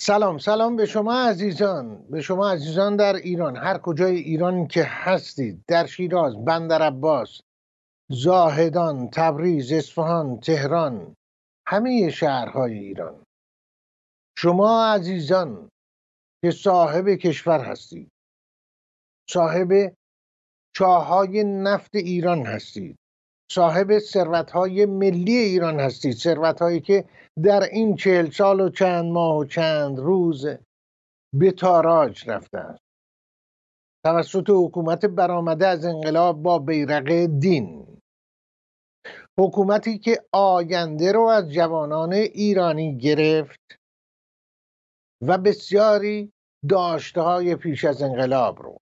سلام به شما عزیزان، به شما عزیزان در ایران، هر کجای ایران که هستید، در شیراز، بندر عباس، زاهدان، تبریز، اصفهان، تهران، همه شهرهای ایران. شما عزیزان که صاحب کشور هستید، صاحب چاهای نفت ایران هستید، صاحب ثروت‌های ملی ایران هستید، ثروت‌هایی که در این 40 سال و چند ماه و چند روز به تاراج رفته است توسط حکومت برآمده از انقلاب با بیرق دین، حکومتی که آینده رو از جوانان ایرانی گرفت و بسیاری داشته‌های پیش از انقلاب رو،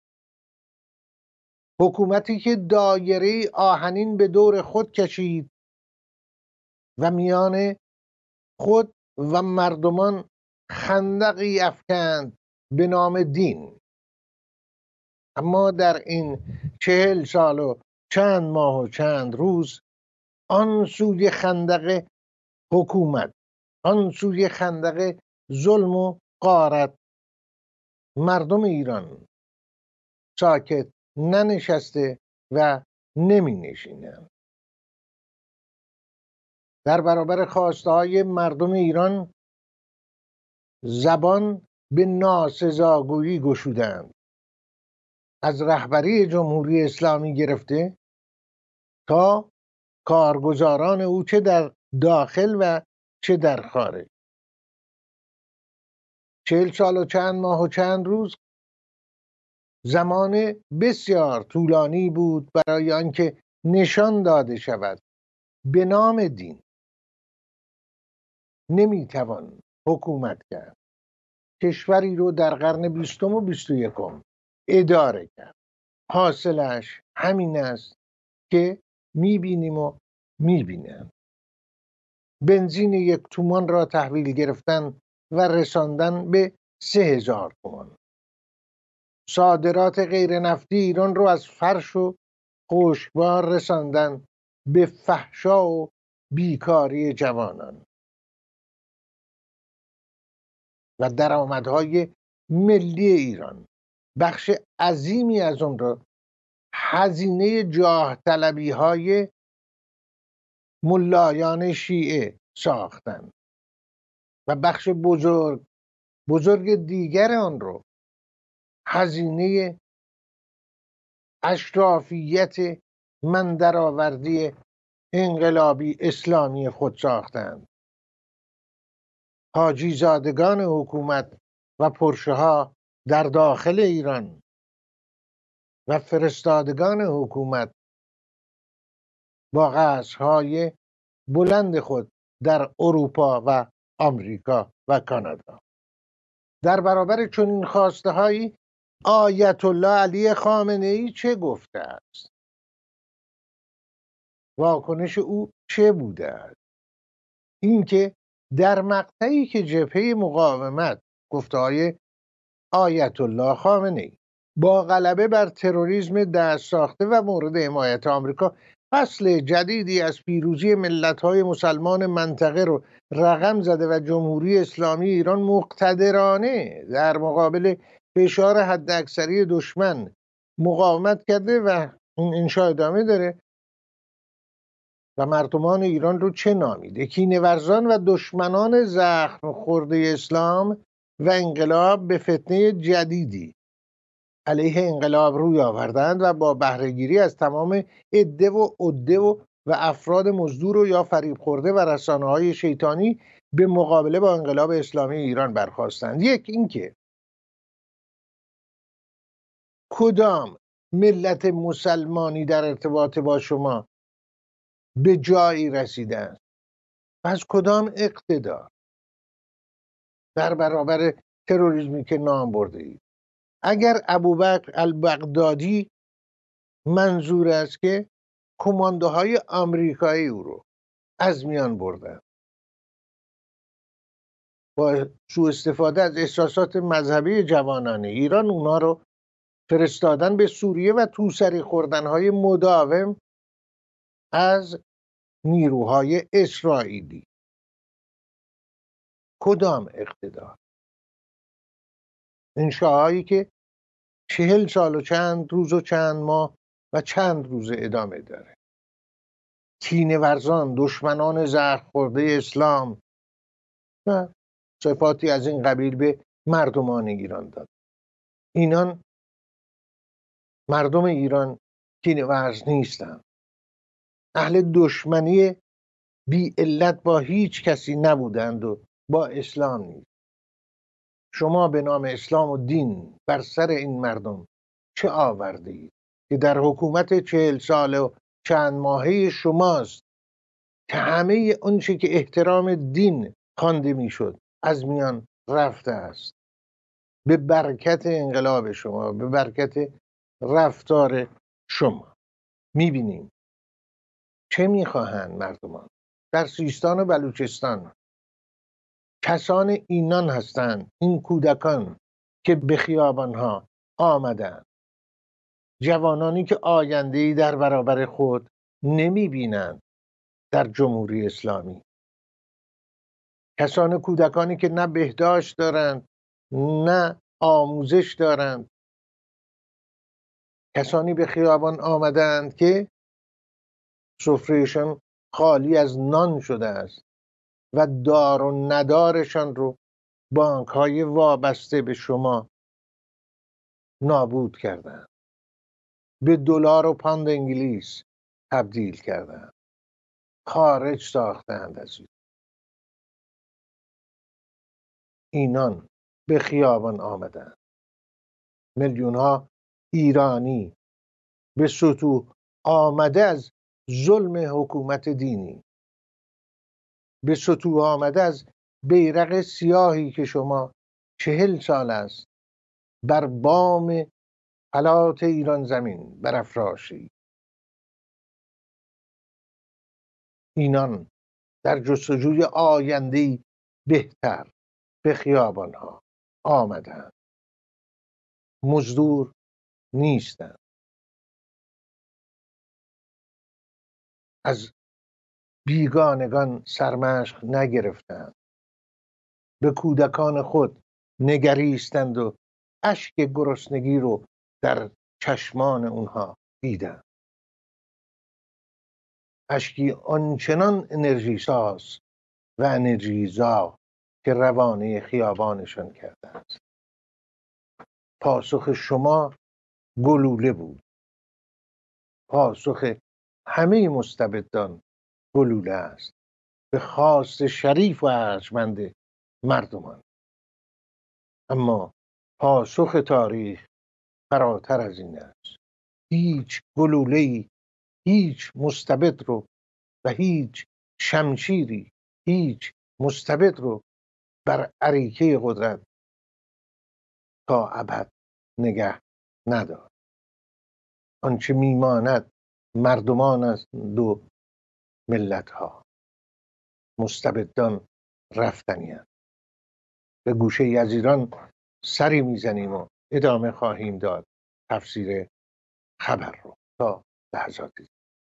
حکومتی که دایره آهنین به دور خود کشید و میان خود و مردمان خندقی افکند به نام دین. اما در این 40 سال و چند ماه و چند روز آن سوی خندق حکومت، آن سوی خندق ظلم و غارت، مردم ایران ساکت ننشسته و نمی نشینند. در برابر خواسته های مردم ایران زبان به ناسزاگویی گشودند، از رهبری جمهوری اسلامی گرفته تا کارگزاران او، چه در داخل و چه در خارج. 40 سال و چند ماه و چند روز زمان بسیار طولانی بود برای آنکه نشان داده شود به نام دین نمیتوان حکومت کرد، کشوری رو در قرن 20 و 21 اداره کرد. حاصلش همین است که میبینیم و میبینیم. بنزین 1 تومان را تحویل گرفتن و رساندن به 3000 تومان. صادرات غیر نفتی ایران رو از فرش و خشکبار رساندن به فحشا و بیکاری جوانان و درآمدهای ملی ایران، بخش عظیمی از اون را هزینه جاه طلبی های ملایان شیعه ساختند و بخش بزرگ دیگر آن رو هزینه اشرافیت من درآوردی انقلابی اسلامی خود ساختند. حاجی زادگان حکومت و پرشه ها در داخل ایران و فرستادگان حکومت با قصرهای بلند خود در اروپا و آمریکا و کانادا. در برابر چنین خواسته هایی آیت الله علی خامنه ای چه گفته است؟ واکنش او چه بوده است؟ اینکه در مقطعی که جبهه مقاومت، گفته‌های آیت الله خامنه ای، با غلبه بر تروریسم دست ساخته و مورد حمایت آمریکا فصل جدیدی از پیروزی ملت‌های مسلمان منطقه رو رقم زده و جمهوری اسلامی ایران مقتدرانه در مقابل فشار حداکثری دشمن مقاومت کرده و این انشا ادامه داره و مردمان ایران رو چه نامیده؟ کینه‌ورزان و دشمنان زخم خورده اسلام و انقلاب به فتنه جدیدی علیه انقلاب روی آوردند و با بهره‌گیری از تمام عده و عده و افراد مزدور و یا فریب خورده و رسانه‌های شیطانی به مقابله با انقلاب اسلامی ایران برخاستند. یک، اینکه کدام ملت مسلمانی در ارتباط با شما به جایی رسیدند و از کدام اقتدار در برابر تروریسمی که نام برده اید؟ اگر ابوبکر البغدادی منظور است که کماندوهای آمریکایی او رو از میان بردن با سوء استفاده از احساسات مذهبی جوانان ایران، اونا رو فرستادن به سوریه و توسری خوردنهای مداوم از نیروهای اسرائیلی. کدام اقتدار؟ انشاهایی که 40 سال و چند روز و چند ماه و چند روز ادامه داره. کینه ورزان، دشمنان زهر خورده اسلام و صفاتی از این قبیل به مردمان ایران داد. اینان مردم ایران کینه ورز نیستند. اهل دشمنی بی علت با هیچ کسی نبودند و با اسلام نیست. شما به نام اسلام و دین بر سر این مردم چه آورده اید که در حکومت 40 ساله و چند ماهه شماست که همه آنچه که احترام دین خوانده میشد از میان رفته است؟ به برکت انقلاب شما، به برکت رفتار شما. میبینیم چه میخواهند مردمان در سیستان و بلوچستان. کسان اینان هستند، این کودکان که به خیابانها آمدند، جوانانی که آینده‌ای در برابر خود نمیبینند در جمهوری اسلامی، کودکانی که نه بهداشت دارند نه آموزش دارند، کسانی به خیابان آمدند که سفرهشان خالی از نان شده است و دار و ندارشان رو بانک‌های وابسته به شما نابود کردند، به دلار و پوند انگلیس تبدیل کردند، خارج ساختند از این. اینان به خیابان آمدند. میلیون‌ها ایرانی به سطوح آمده از ظلم حکومت دینی، به سطوح آمده از بیرق سیاهی که شما 40 سال است بر بام فلات ایران زمین برافراشید. اینان در جستجوی آینده‌ای بهتر به خیابان‌ها آمدند. مزدور نیستند. از بیگانگان سرمشق نگرفتند. به کودکان خود نگریستند و اشک گرسنگی رو در چشمان اونها دیدند. اشکی آنچنان انرژی ساز و انرژی زا که روانه خیابانشان کرده است. پاسخ شما گلوله بود. پاسخ همه مستبدان گلوله است، به خواست شریف و ارجمند مردمان. اما پاسخ تاریخ فراتر از این است. هیچ گلوله‌ای، هیچ مستبد رو و هیچ شمشیری، هیچ مستبد رو بر اریکه قدرت تا ابد نگه ندار. آنچه میماند مردمان از دو ملت ها. مستبدان رفتنی هست. به گوشه ای از ایران سری میزنیم و ادامه خواهیم داد تفسیر خبر رو تا لحظاتی.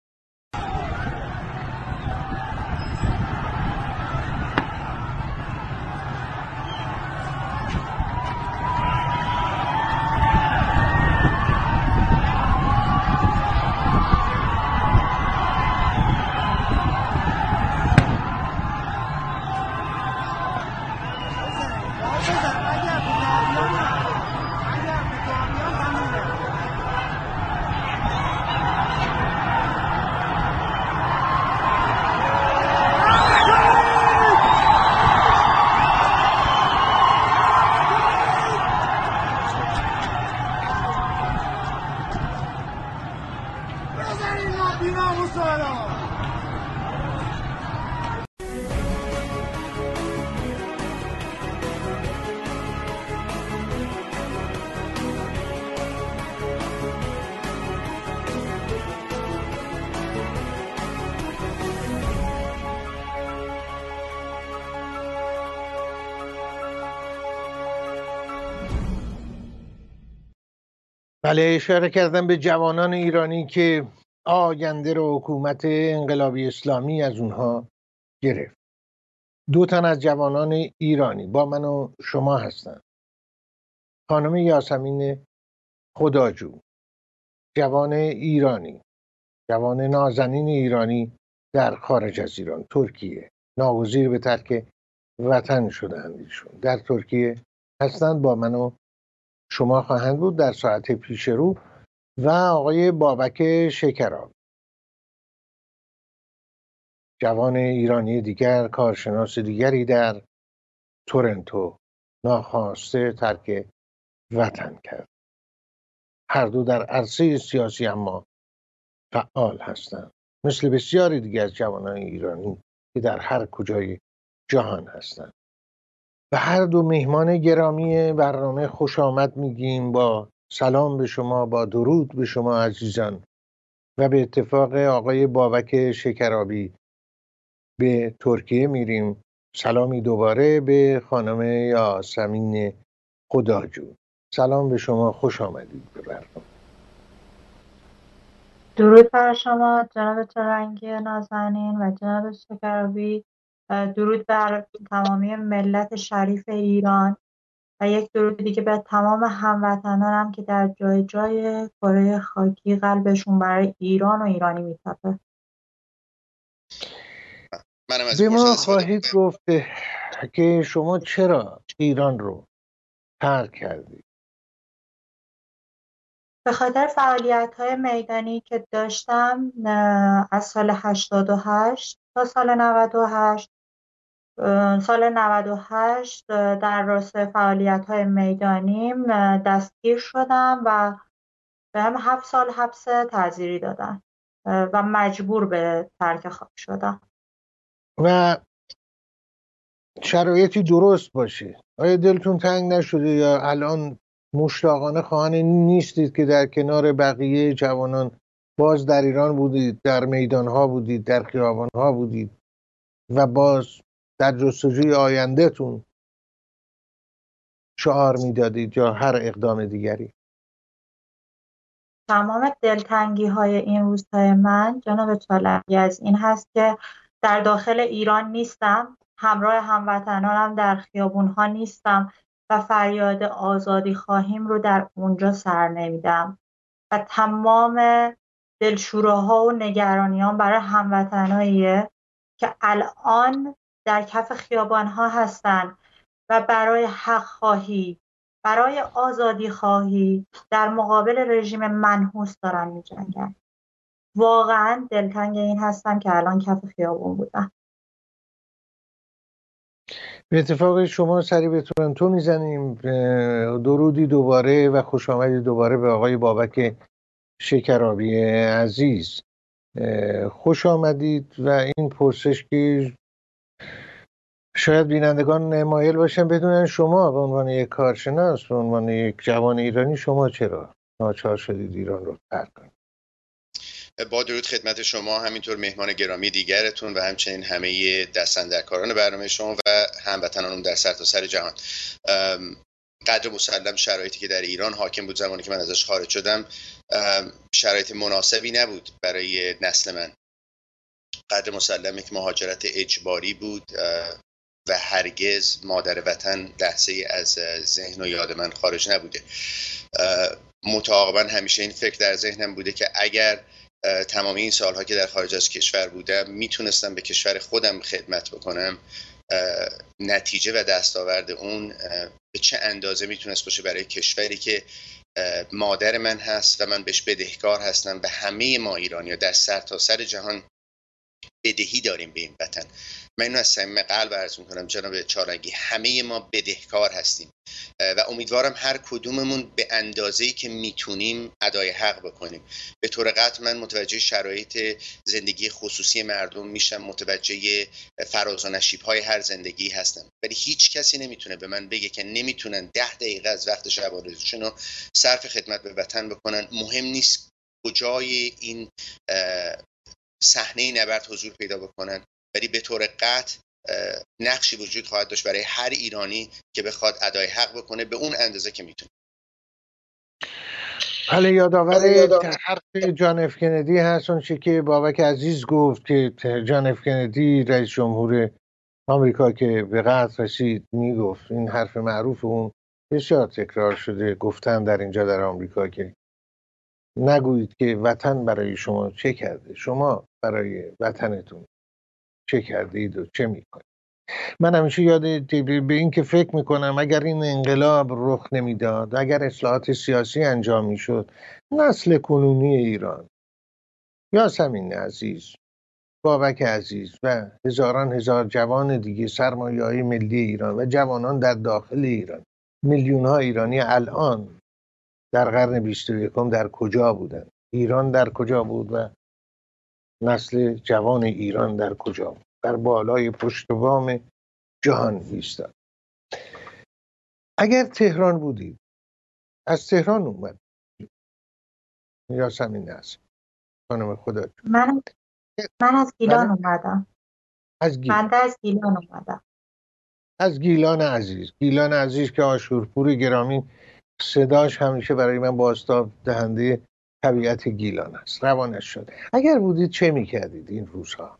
بله، اشاره کردم به جوانان ایرانی که آینده رو حکومت انقلابی اسلامی از اونها گرفت. 2 تن از جوانان ایرانی با من و شما هستن. خانم یاسمین خداجو، جوان ایرانی، جوان نازنین ایرانی در خارج از ایران، ترکیه، ناگزیر به ترک وطن شدند. ایشون در ترکیه هستند، با من و شما خواهند بود در ساعت پیش رو. و آقای بابک شکراب، جوان ایرانی دیگر، کارشناس دیگری در تورنتو، ناخواسته ترک وطن کرد. هر دو در عرصه سیاسی اما فعال هستند، مثل بسیاری دیگر از جوانان ایرانی که در هر کجای جهان هستند. و هر دو میهمان گرامی برنامه خوش آمد میگیم، با سلام به شما، با درود به شما عزیزان. و به اتفاق آقای بابک شکرابی به ترکیه میریم. سلامی دوباره به خانم یاسمین خداجو. سلام به شما، خوش آمدید به برنامه. درود بر شما جناب ترنگی نازنین و جناب شکرابی. درود بر تمامی ملت شریف ایران و یک درود دیگه به تمام هموطنانم که در جای جای کره خاکی قلبشون برای ایران و ایرانی میتپه. به ما خواهید گفت که شما چرا ایران رو ترک کردید؟ به خاطر فعالیت‌های میدانی که داشتم از سال 88 تا سال 98. سال 98 در راستای فعالیت‌های میدانیم دستگیر شدم و به هم 7 سال حبس تعزیری دادن و مجبور به ترک خاک شدم. و شرایطی درست باشه، آیا دلتون تنگ نشده یا الان مشتاقانه خواهان نیستید که در کنار بقیه جوانان باز در ایران بودید، در میدانها بودید، در خیابانها بودید و باز در جستجوی آیندهتون شعار میدادید یا هر اقدام دیگری؟ تمام دلتنگی‌های این روزهای من جناب طالبی از این هست که در داخل ایران نیستم، همراه هموطنانم در خیابون‌ها نیستم و فریاد آزادی خواهیم رو در اونجا سر نمیدم و تمام دلشوراها و نگرانیان برای هموطناییه که الان در کف خیابان‌ها هستن و برای حق خواهی، برای آزادی خواهی در مقابل رژیم منحوس دارن می‌جنگن. واقعا دلتنگ این هستم که الان کف خیابون بودم. به اتفاق شما سری به تورنتو میزنیم. درودی دوباره و خوش آمدید دوباره به آقای بابک شکرابی عزیز. خوش آمدید. و این پرسش که شاید بینندگان مایل باشن بدونن، شما به عنوان یک کارشناس، به عنوان یک جوان ایرانی، شما چرا ناچار شدید ایران رو ترک کنید؟ با درود خدمت شما، همینطور مهمان گرامی دیگرتون و همچنین همه دستاندرکاران برنامه شما و هموطنانم در سرتاسر جهان. قدر مسلم شرایطی که در ایران حاکم بود زمانی که من ازش خارج شدم شرایط مناسبی نبود برای نسل من. قدر مسلم یک مهاجرت اجباری بود و هرگز مادر وطن لحظه از ذهن و یاد من خارج نبوده. متعاقباً همیشه این فکر در ذهنم بوده که اگر تمامی این سالها که در خارج از کشور بودم میتونستم به کشور خودم خدمت بکنم، نتیجه و دستاورد اون به چه اندازه میتونست باشه برای کشوری که مادر من هست و من بهش بدهکار هستم و همه ما ایرانی‌ها در سرتاسر جهان بدهی داریم به این وطن. من اینو از صمیم قلب عرض میکنم جناب چارنگی، همه ما بدهکار هستیم و امیدوارم هر کدوممون به اندازه‌ای که میتونیم ادای حق بکنیم. به طور قطع من متوجه شرایط زندگی خصوصی مردم میشم، متوجه فراز و نشیب‌های هر زندگی هستم، ولی هیچ کسی نمیتونه به من بگه که نمیتونن 10 دقیقه از وقت شب و روزشون رو صرف خدمت به وطن بکنن. مهم نیست کجای این صحنه نبرد حضور پیدا بکنن، ولی به طور قطع نقشی وجود خواهد داشت برای هر ایرانی که بخواد ادای حق بکنه به اون اندازه که میتونه. بله، یادآور حرف جان اف کندی هست، اون چیزی که بابک عزیز گفت که جان اف کندی رئیس جمهور آمریکا که به قتل رسید میگفت، این حرف معروف اون بسیار تکرار شده گفتن در اینجا در آمریکا که نگویید که وطن برای شما چه کرده، شما برای وطنتون چه کرده اید و چه میکنید. من همیشه یاد به این که فکر میکنم اگر این انقلاب رخ نمیداد، اگر اصلاحات سیاسی انجام میشد، نسل کنونی ایران، یاسمین عزیز، بابک عزیز و هزاران هزار جوان دیگه، سرمایه‌های ملی ایران و جوانان در داخل ایران، میلیون ها ایرانی الان در قرن 21 در کجا بودن؟ ایران در کجا بود و نسل جوان ایران در کجا بود؟ در بالای پشت بام جهان ایستاد. اگر تهران بودید، از تهران اومد یاسمین عزیز، خانم خدا، من از گیلان اومدم. از گیلان. من از گیلان اومدم. از گیلان عزیز، گیلان عزیز که آشورپور گرامی صداش همیشه برای من بازتاب دهنده طبیعت گیلان است، روانش شد. اگر بودید چه میکردید این روزها؟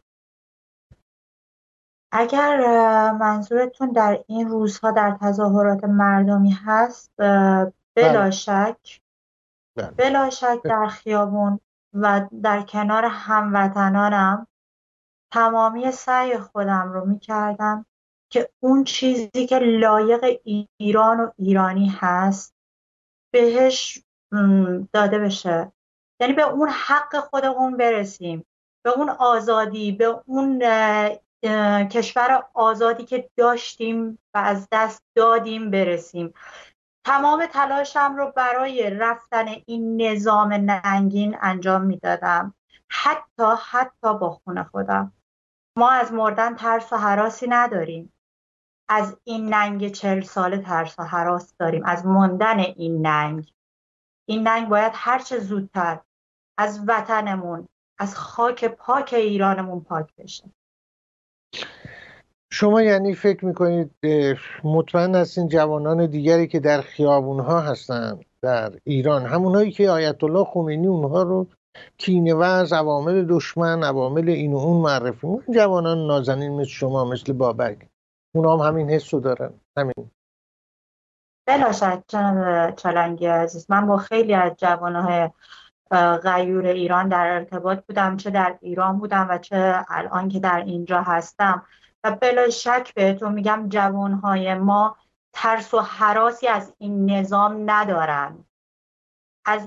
اگر منظورتون در این روزها در تظاهرات مردمی هست، بلا شک در خیابون و در کنار هموطنانم تمامی سعی خودم رو میکردم که اون چیزی که لایق ایران و ایرانی هست بهش داده بشه، یعنی به اون حق خودمون برسیم، به اون آزادی، به اون کشور آزادی که داشتیم و از دست دادیم برسیم. تمام تلاشم رو برای رفتن این نظام ننگین انجام میدادم، حتی با خون خودم. ما از مردن ترس و هراسی نداریم، از این ننگ 40 ساله ترس و هراس داریم، از ماندن این ننگ باید هرچه زودتر از وطنمون، از خاک پاک ایرانمون پاک بشه. شما یعنی فکر میکنید، مطمئن هستین جوانان دیگری که در خیابونها هستن در ایران، همونایی که آیت الله خمینی اونها رو کینه‌ورز، عوامل دشمن، عوامل این و اون معرفی میکنن، جوانان نازنین مثل شما، مثل بابک، اونا هم همین حسو دارن؟ همین بلا شک جناب چالنگی عزیز، من با خیلی از جوانهای غیور ایران در ارتباط بودم، چه در ایران بودم و چه الان که در اینجا هستم، و بلا شک بهتون میگم جوانهای ما ترس و هراسی از این نظام ندارن. از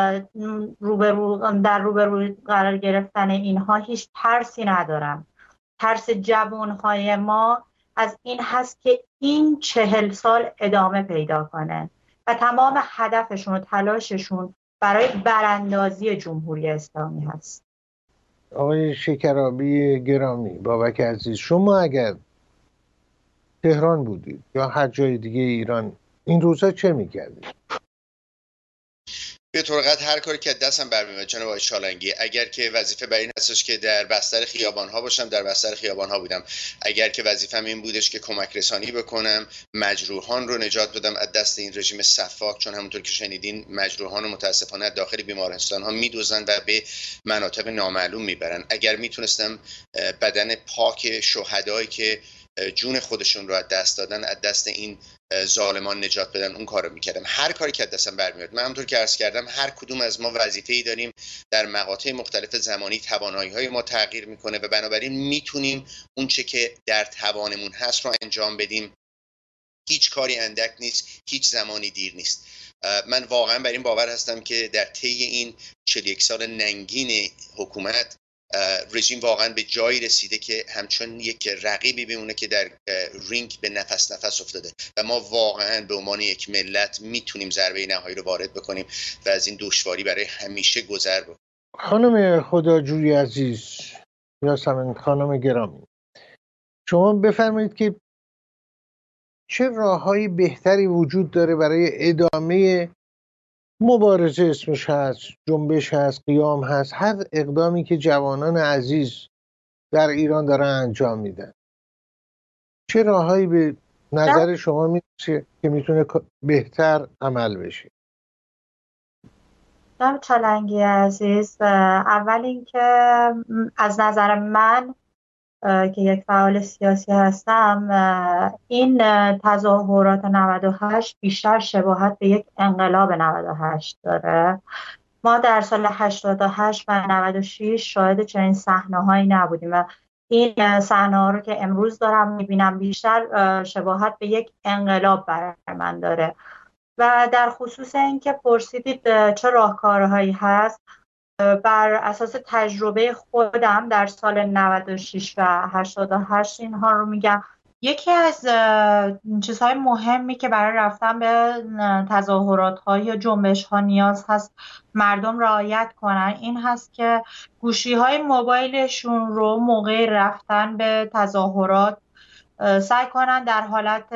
روبرو قرار گرفتن اینها هیچ ترسی ندارن. ترس جوانهای ما از این هست که این 40 سال ادامه پیدا کنه و تمام هدفشون و تلاششون برای براندازی جمهوری اسلامی هست. آقای شکرابی گرامی، بابک عزیز، شما اگر تهران بودید یا هر جای دیگه ایران این روزا چه میکردید؟ به طور قطع هر کاری که دستم برمیاد جناب آقای چالنگی. اگر که وظیفه بر این هستش که در بستر خیابان‌ها باشم، در بستر خیابان‌ها بودم. اگر که وظیفه‌م این بودش که کمک رسانی بکنم، مجروحان رو نجات بدم از دست این رژیم سفاک، چون همونطور که شنیدین مجروحان رو متاسفانه داخل بیمارستان‌ها میدوزن و به مناطق نامعلوم میبرن. اگر میتونستم بدن پاک شهدایی که جون خودشون رو از دست دادن از دست این ظالمان نجات بدن، اون کارو میکردم. هر کاری که دستم برمیاد. من همونطور که عرض کردم هر کدوم از ما وظیفه‌ای داریم، در مقاطع مختلف زمانی توانایی‌های ما تغییر میکنه و بنابراین میتونیم اون چه که در توانمون هست رو انجام بدیم. هیچ کاری اندک نیست، هیچ زمانی دیر نیست. من واقعا بر این باور هستم که در طی این 41 سال ننگین حکومت رژیم واقعا به جایی رسیده که همچون یک رقیبی بمونه که در رینگ به نفس افتاده و ما واقعا به عنوان یک ملت میتونیم ضربه نهایی رو وارد بکنیم و از این دشواری برای همیشه گذر بکنیم. خانم خداجوی عزیز، یاسمین خانم گرامی، شما بفرمایید که چه راه‌های بهتری وجود داره برای ادامه مبارزه، اسمش هست، جنبش هست، قیام هست، هر اقدامی که جوانان عزیز در ایران دارن انجام میدن، چه راههایی به نظر شما میشه که میتونه بهتر عمل بشه؟ جناب چالنگی عزیز، اول اینکه از نظر من که یک فعال سیاسی هستم، این تظاهرات 98 بیشتر شباهت به یک انقلاب 98 داره. ما در سال 88 و 96 شاهد چنین صحنه‌هایی نبودیم و این صحنه‌ها رو که امروز دارم می‌بینم بیشتر شباهت به یک انقلاب برای من داره. و در خصوص اینکه پرسیدید چه راهکارهایی هست، بر اساس تجربه خودم در سال 96 و 88 اینها رو میگم. یکی از چیزهای مهمی که برای رفتن به تظاهرات ها یا جنبش ها نیاز هست مردم رعایت کنن این هست که گوشی های موبایلشون رو موقع رفتن به تظاهرات سعی کنن در حالت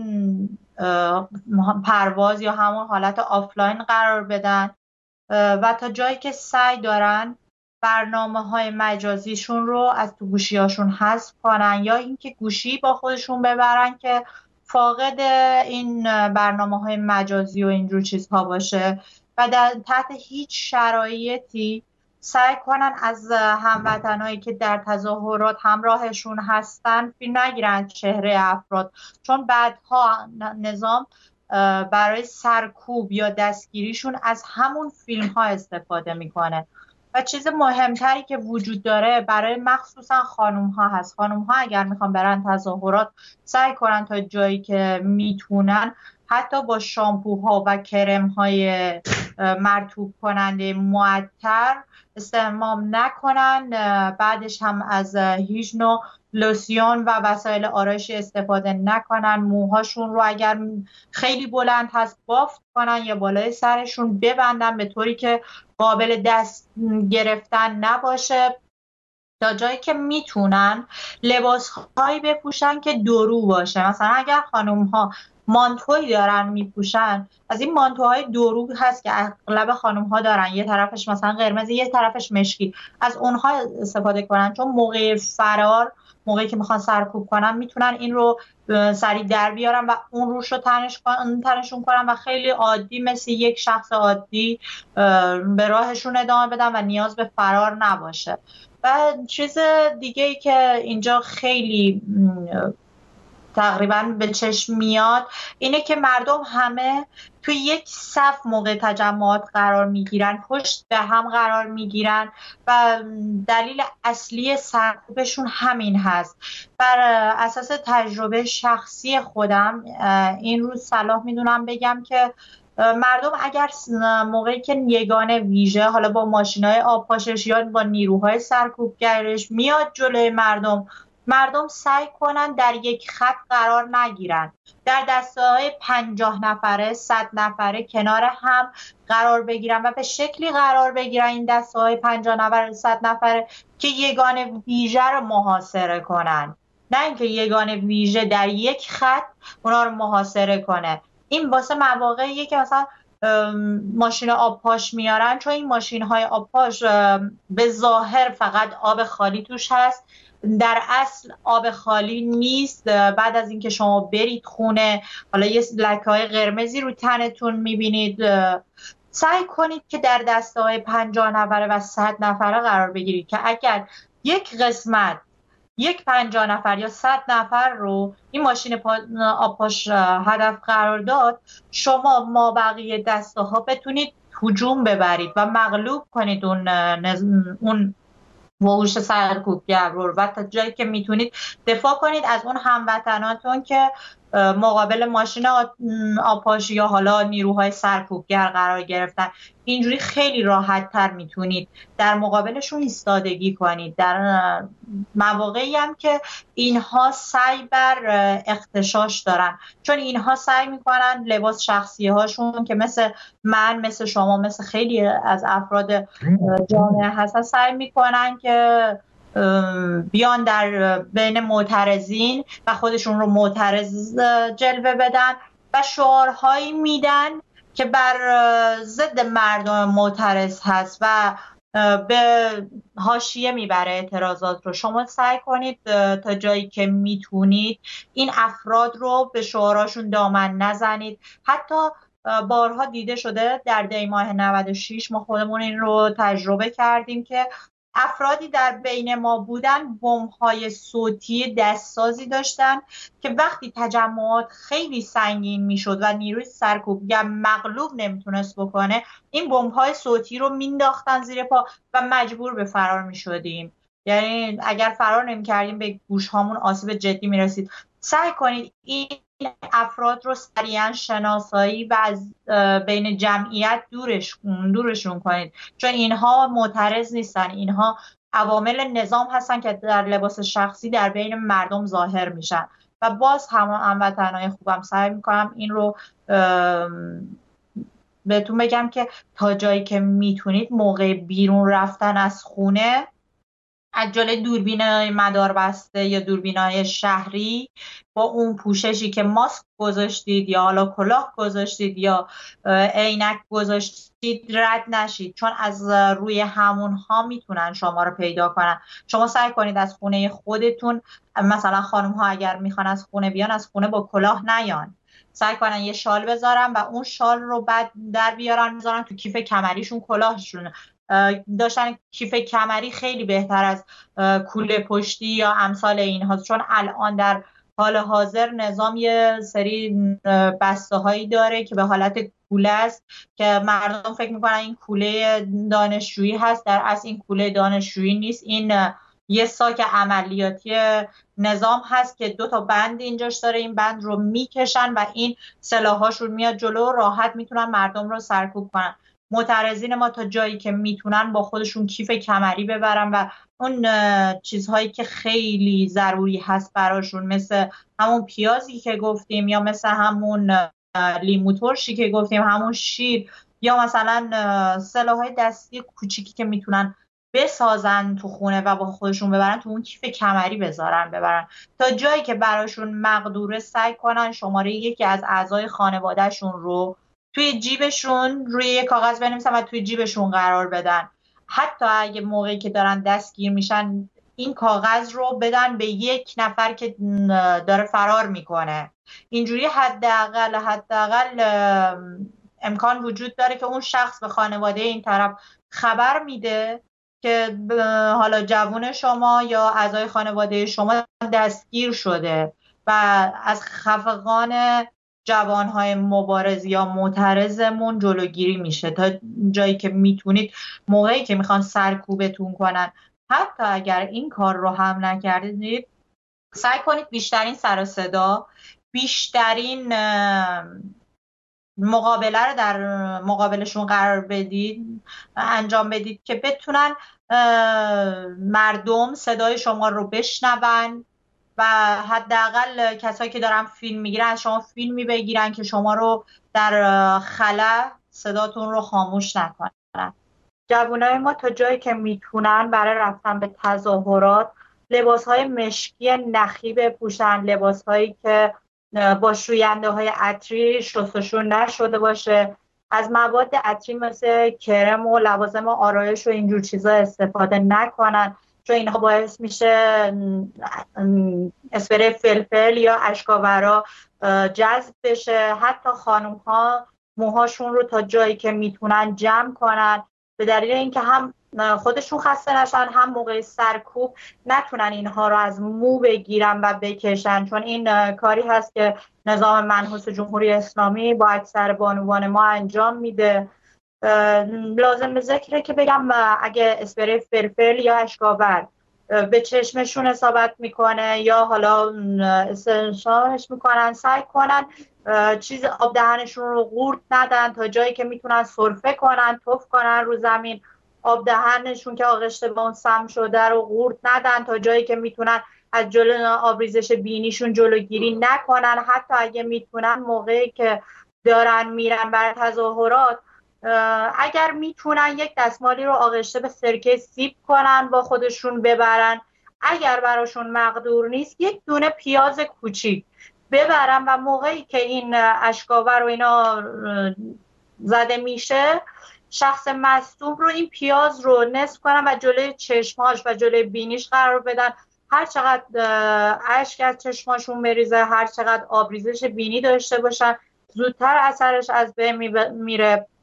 پرواز یا همون حالت آفلاین قرار بدن و تا جایی که سعی دارن برنامه‌های مجازیشون رو از تو گوشی‌هاشون حذف کنن یا اینکه گوشی با خودشون ببرن که فاقد این برنامه‌های مجازی و اینجور چیزها باشه و تحت هیچ شرایطی سعی کنن از هموطنایی که در تظاهرات همراهشون هستن فیلم نگیرن چهره افراد، چون بعدها نظام برای سرکوب یا دستگیریشون از همون فیلم ها استفاده میکنه. و چیز مهمتری که وجود داره برای مخصوصا خانوم ها هست. خانوم ها اگر میخوان برن تظاهرات سعی کنن تا جایی که میتونن حتی با شامپوها و کرم های مرطوب کننده معطر استعمال نکنن، بعدش هم از هیچ نوع لوسیون و وسایل آرایشی استفاده نکنن، موهاشون رو اگر خیلی بلند هست بافت کنن یا بالای سرشون ببندن به طوری که قابل دست گرفتن نباشه. تا جایی که میتونن لباسهایی بپوشن که دورو باشه. مثلا اگر خانوم ها مانتویی دارن میپوشن، از این مانتوهای دورو هست که اغلب خانوم ها دارن، یه طرفش مثلا قرمز یه طرفش مشکی، از اونها استفاده کنن، چون موقع فرار، موقعی که میخوان سرکوب کنن میتونن این رو سریع در بیارن و اون روش رو تنشون کنن و خیلی عادی مثل یک شخص عادی به راهشون ادامه بدن و نیاز به فرار نباشه. و چیز دیگه ای که اینجا خیلی تقریبا به چشم میاد اینه که مردم همه توی یک صف موقع تجمعات قرار میگیرن، پشت به هم قرار میگیرن و دلیل اصلی سرکوبشون همین هست. بر اساس تجربه شخصی خودم این روز صلاح میدونم بگم که مردم اگر موقعی که یگان ویژه حالا با ماشین‌های آبپاشش یا با نیروهای سرکوبگرش میاد جلوی مردم سعی کنن در یک خط قرار نگیرن، در دسته‌های 50 نفره 100 نفره کنار هم قرار بگیرن و به شکلی قرار بگیرن این دسته‌های 50 نفره 100 نفره که یگان ویژه رو محاصره کنن، نه اینکه یگان ویژه در یک خط اونا رو محاصره کنه. این واسه مواقعیه که مثلا ماشین آبپاش میارن، چون این ماشین‌های آبپاش به ظاهر فقط آب خالی توش هست، در اصل آب خالی نیست. بعد از اینکه شما برید خونه حالا یه لکه‌های قرمزی رو تنتون میبینید، سعی کنید که در دسته‌های 50 نفره و 100 نفره قرار بگیرید که اگر یک قسمت یک 50 نفر یا 100 نفر رو این ماشین آبپاش هدف قرار داد، شما ما بقیه دسته ها بتونید هجوم ببرید و مغلوب کنید اون وحوش سرکوبگر رو و تا جایی که میتونید دفاع کنید از اون هموطناتون که مقابل ماشین آبپاشی یا حالا نیروهای سرکوبگر قرار گرفتن. اینجوری خیلی راحت تر میتونید در مقابلشون ایستادگی کنید. در مواقعی هم که اینها سعی بر اغتشاش دارن، چون اینها سعی میکنن لباس شخصی هاشون که مثل من، مثل شما، مثل خیلی از افراد جامعه هستن، سعی میکنن که بیان در بین معترضین و خودشون رو معترض جلوه بدن و شعارهایی میدن که بر ضد مردم معترض هست و به حاشیه میبره اعتراضات رو. شما سعی کنید تا جایی که میتونید این افراد رو به شعاراشون دامن نزنید. حتی بارها دیده شده در دی ماه 96 ما خودمون این رو تجربه کردیم که افرادی در بین ما بودن بمب‌های صوتی دستسازی داشتن که وقتی تجمعات خیلی سنگین میشد و نیروی سرکوب یا مغلوب نمیتونست بکنه، این بمب‌های صوتی رو مینداختن زیر پا و مجبور به فرار میشدیم. یعنی اگر فرار نمی‌کردیم به گوش‌هامون آسیب جدی میرسید. سعی کنید این افراد رو سریعا شناسایی و از بین جمعیت دورشون کنید، چون اینها معترض نیستن، اینها عوامل نظام هستن که در لباس شخصی در بین مردم ظاهر میشن. و باز هموطنای خوبم سعی میکنم این رو بهتون بگم که تا جایی که میتونید موقع بیرون رفتن از خونه از جلوی دوربینای مداربسته یا دوربینای شهری با اون پوششی که ماسک گذاشتید یا حالا کلاه گذاشتید یا عینک گذاشتید رد نشید، چون از روی همونها میتونن شما رو پیدا کنن. شما سعی کنید از خونه خودتون، مثلا خانم ها اگر میخوان از خونه بیان، از خونه با کلاه نیان، سعی کنن یه شال بذارن و اون شال رو بعد در بیارن بذارن تو کیف کمریشون. کلاهشون داشتن کیف کمری خیلی بهتر از کوله پشتی یا امثال اینها، چون الان در حال حاضر نظام یه سری بسته هایی داره که به حالت کوله است که مردم فکر میکنن این کوله دانشجویی هست، در اصل این کوله دانشجویی نیست، این یه ساک عملیاتی نظام هست که 2 تا بند اینجاش داره، این بند رو میکشن و این سلاحاشون میاد جلو، راحت میتونن مردم رو سرکوب کنن. معترضین ما تا جایی که میتونن با خودشون کیف کمری ببرن و اون چیزهایی که خیلی ضروری هست براشون، مثل همون پیازی که گفتیم یا مثل همون لیمو ترشی که گفتیم، همون شیر یا مثلا سلاح‌های دستی کوچیکی که میتونن بسازن تو خونه و با خودشون ببرن تو اون کیف کمری ببرن تا جایی که براشون مقدوره. سعی کنن شماره یکی از اعضای خانوادهشون رو توی جیبشون روی یک کاغذ بنویسن و توی جیبشون قرار بدن. حتی اگه موقعی که دارن دستگیر میشن این کاغذ رو بدن به یک نفر که داره فرار میکنه. اینجوری حداقل امکان وجود داره که اون شخص به خانواده این طرف خبر میده که حالا جوون شما یا اعضای خانواده شما دستگیر شده و از خفقان جوانهای مبارز یا معترضمون جلوگیری میشه. تا جایی که میتونید موقعی که میخوان سرکوبتون کنن، حتی اگر این کار رو هم نکردید، سعی کنید بیشترین سر و صدا، بیشترین مقابله رو در مقابلشون قرار بدید، انجام بدید که بتونن مردم صدای شما رو بشنون و حداقل کسایی که دارن فیلم میگیرن از شما فیلمی بگیرن که شما رو در خلا صداتون رو خاموش نکنن. جوانای ما تا جایی که میتونن برای رفتن به تظاهرات لباسهای مشکی نخی بپوشن، لباسهایی که با شوینده های عطری شستشو نشده باشه، از مواد عطری مثل کرم و لوازم آرایش و اینجور چیزا استفاده نکنن، چون اینها باعث میشه اسپری فلفل یا اشکاورا جذب بشه. حتی خانم ها موهاشون رو تا جایی که میتونن جمع کنن، به دلیل اینکه هم خودشون خسته نشن، هم موقع سرکوب نتونن اینها رو از مو بگیرن و بکشن، چون این کاری هست که نظام منحوس جمهوری اسلامی با اکثر بانوان ما انجام میده. لازم به ذکره که بگم اگه اسپری فلفل یا اشکاور به چشمشون اصابت میکنه یا حالا استنشاقش میکنن، سعی کنن چیز آب دهنشون رو قورت ندن، تا جایی که میتونن سرفه کنن، تف کنن رو زمین، آب دهنشون که آغشته به اون سم شده رو قورت ندن، تا جایی که میتونن از جلوی آبریزش بینیشون جلوگیری نکنن. حتی اگه میتونن موقعی که دارن میرن برای تظاهرات، اگر میتونن یک دستمالی رو آغشته به سرکه سیب کنن با خودشون ببرن. اگر براشون مقدور نیست یک دونه پیاز کوچیک ببرن و موقعی که این اشکاور و اینا زده میشه، شخص مصدوم رو این پیاز رو نصف کنن و جلوی چشماش و جلوی بینیش قرار بدن. هر چقدر اشک از چشماشون بریزه، هر چقدر آبریزش بینی داشته باشن، زودتر اثرش از بین میره.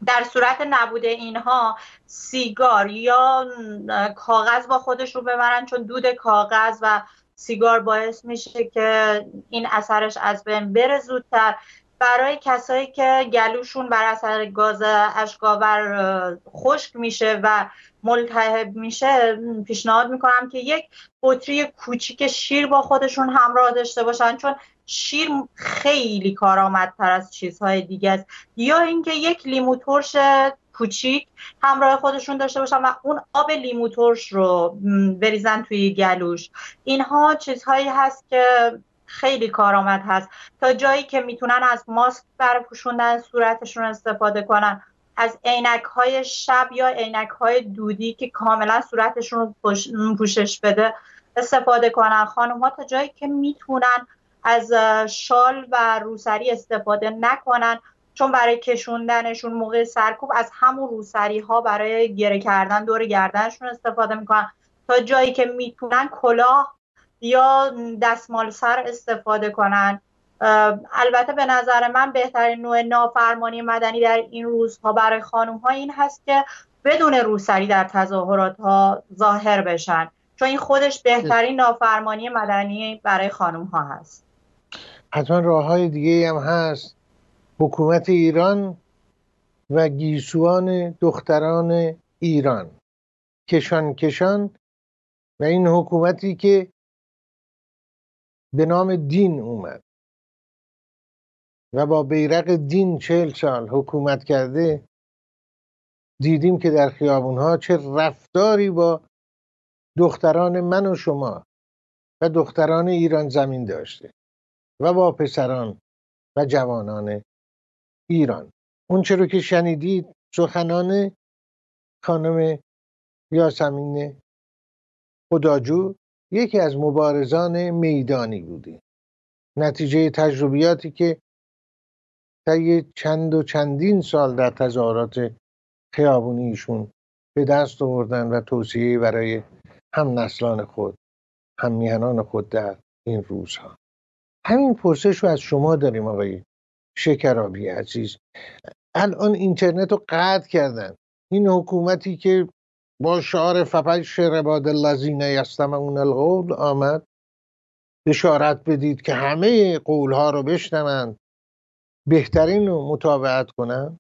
در صورت نبود اینها سیگار یا کاغذ با خودش رو ببرن، چون دود کاغذ و سیگار باعث میشه که این اثرش از بین بره زودتر. برای کسایی که گلوشون بر اثر گاز اشک‌آور خشک میشه و ملتهب میشه، پیشنهاد میکنم که یک بطری کوچیک شیر با خودشون همراه داشته باشن، چون شیر خیلی کارآمدتر از چیزهای دیگه است. یا اینکه یک لیمو ترش کوچیک همراه خودشون داشته باشن و اون آب لیمو ترش رو بریزن توی گلوش. اینها چیزهایی هست که خیلی کارآمد هست. تا جایی که میتونن از ماسک برای پوشوندن صورتشون استفاده کنن، از عینک‌های شب یا عینک‌های دودی که کاملا صورتشون رو پوشش بده استفاده کنن. خانم‌ها تا جایی که میتونن از شال و روسری استفاده نکنن، چون برای کشوندنشون موقع سرکوب از همون روسری ها برای گره کردن دور گردنشون استفاده میکنن. تا جایی که میتونن کلاه یا دستمال سر استفاده کنن. البته به نظر من بهترین نوع نافرمانی مدنی در این روزها برای خانم ها این هست که بدون روسری در تظاهرات ها ظاهر بشن، چون این خودش بهترین نافرمانی مدنی برای خانم ها هست. حتما راه های دیگه هم هست. حکومت ایران و گیسوان دختران ایران کشان و این حکومتی که به نام دین اومد و با بیرق دین 40 سال حکومت کرده، دیدیم که در خیابونها چه رفتاری با دختران من و شما و دختران ایران زمین داشته و با پسران و جوانان ایران. اون چرا که شنیدید سخنان خانم یاسمین خداجو یکی از مبارزان میدانی بوده، نتیجه تجربیاتی که طی چندین سال در تظاهرات خیابونیشون به دست آوردن و توصیه برای هم نسلان خود، هم میهنان خود در این روزها. همین پرسش رو از شما داریم آقای شکرابی عزیز. الان اینترنت رو قطع کردن. این حکومتی که با شعار فبشر عباد الذین یستمعون القول آمد، بشارت بدید که همه قولها رو بشنوند، بهترین رو متابعت کنند.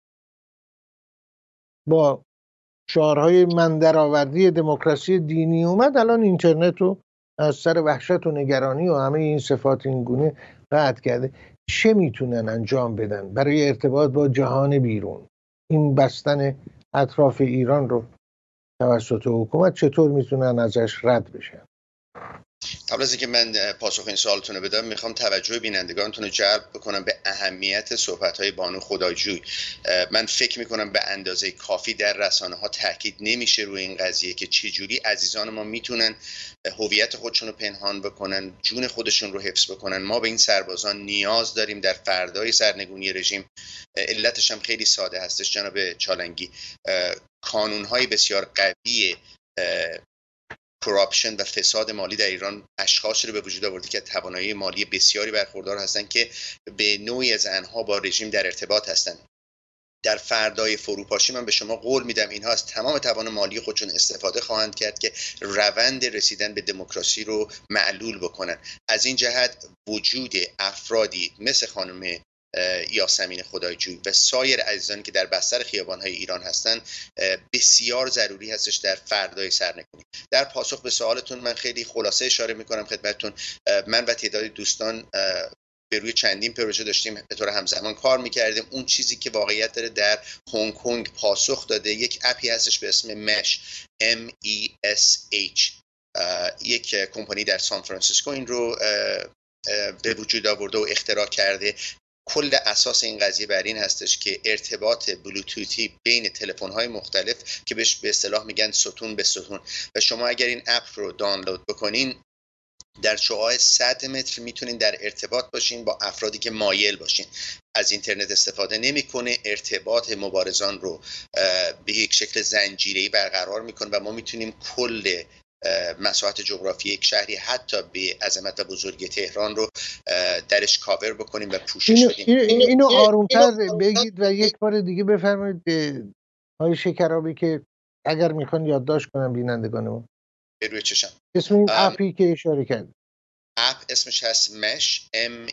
با شعارهای من درآوردی دموکراسی دینی اومد، الان اینترنت رو از سر وحشت و نگرانی و همه این صفات این گونه قطع کرده. چه میتونن انجام بدن برای ارتباط با جهان بیرون؟ این بستن اطراف ایران رو توسط حکومت چطور میتونن ازش رد بشن؟ قبل از اینکه من پاسخ این سوالتون رو بدم، میخوام توجه بینندگانتون رو جلب بکنم به اهمیت صحبت‌های بانو خدایجوی. من فکر میکنم به اندازه کافی در رسانه ها تاکید نمیشه روی این قضیه که چجوری عزیزان ما میتونن هویت خودشون رو پنهان بکنن، جون خودشون رو حفظ بکنن. ما به این سربازان نیاز داریم در فردای سرنگونی رژیم. علتش هم خیلی ساده هستش جناب چالنگی. قانون‌های بسیار قوی کراپشن و فساد مالی در ایران اشخاصی رو به وجود آورده که توانایی مالی بسیاری برخوردار هستند که به نوعی از آنها با رژیم در ارتباط هستند. در فردای فروپاشی من به شما قول میدم اینها از تمام توان مالی خودشون استفاده خواهند کرد که روند رسیدن به دموکراسی رو معلول بکنن. از این جهت وجود افرادی مثل خانم یاسمین خدایجوی و سایر عزیزانی که در بستر خیابان‌های ایران هستند بسیار ضروری هستش در فردای سرنگونی. در پاسخ به سوالتون من خیلی خلاصه اشاره میکنم خدمتتون. من و تعدادی دوستان به روی چندین پروژه داشتیم به طور همزمان کار میکردیم. اون چیزی که واقعیت داره در هنگ کنگ پاسخ داده، یک اپی هستش به اسم مش MESH. یک کمپانی در سان فرانسیسکو این رو به وجود آورده و اختراع کرده. کل اساس این قضیه بر این هستش که ارتباط بلوتوثی بین تلفن‌های مختلف که بهش به اصطلاح میگن ستون به ستون، و شما اگر این اپ رو دانلود بکنین در شعاع 100 متر میتونین در ارتباط باشین با افرادی که مایل باشین. از اینترنت استفاده نمیکنه، ارتباط مبارزان رو به یک شکل زنجیره‌ای برقرار میکنه و ما میتونیم کل مساحت جغرافی یک شهری حتی به عظمت و بزرگی تهران رو درش کاور بکنیم و پوشش بدیم. اینو آرومتر بگید و یک بار دیگه بفرمایید به آقای شکرابی که اگر میخوان یادداشت کنم بینندگانمون. به روی چشم. اسم این اپی که اشاره کرد، اپ اسمش هست مش